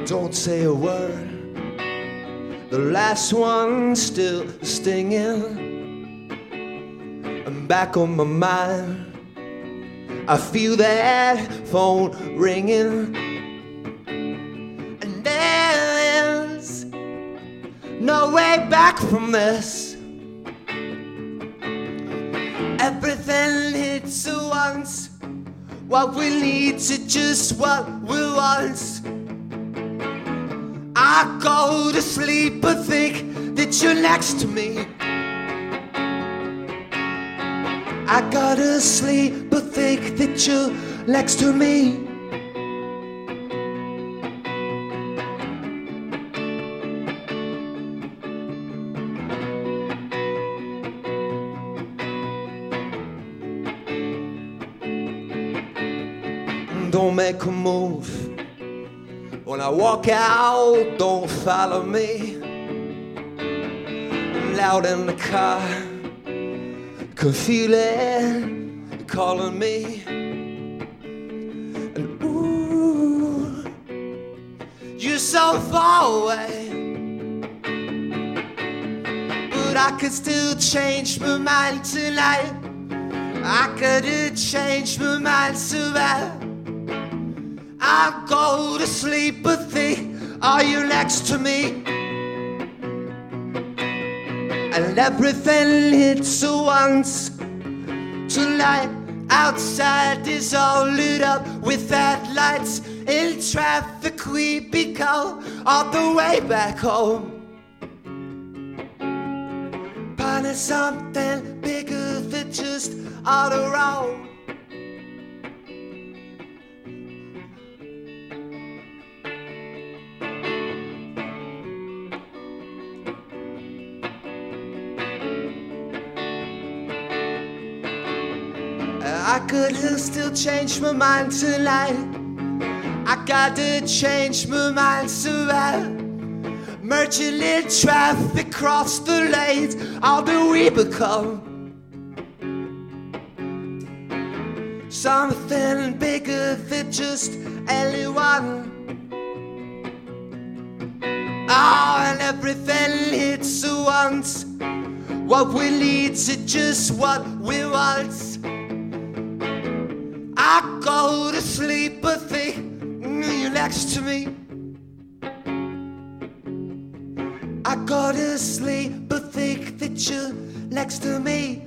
Don't say a word. The last one's still stinging. I'm back on my mind. I feel that phone ringing. And there's no way back from this. Everything hits at once. What we need to just what we want. I go to sleep but think that you're next to me. I go to sleep but think that you're next to me. Don't make a move. When I walk out, don't follow me. I'm loud in the car, can feel it calling me. And ooh, you're so far away, but I could still change my mind tonight. I could change my mind so bad. I go to sleep but think, are you next to me? And everything hits at once. Tonight outside is all lit up with headlights. In traffic we go all the way back home. Finding something bigger than just all around. I could still change my mind tonight. I gotta change my mind so bad. Merging in traffic, cross the lanes, all do we become something bigger than just anyone. Oh, and everything hits at once. What we need is just what we want. I go to sleep but think you're next to me. I go to sleep but think that you're next to me.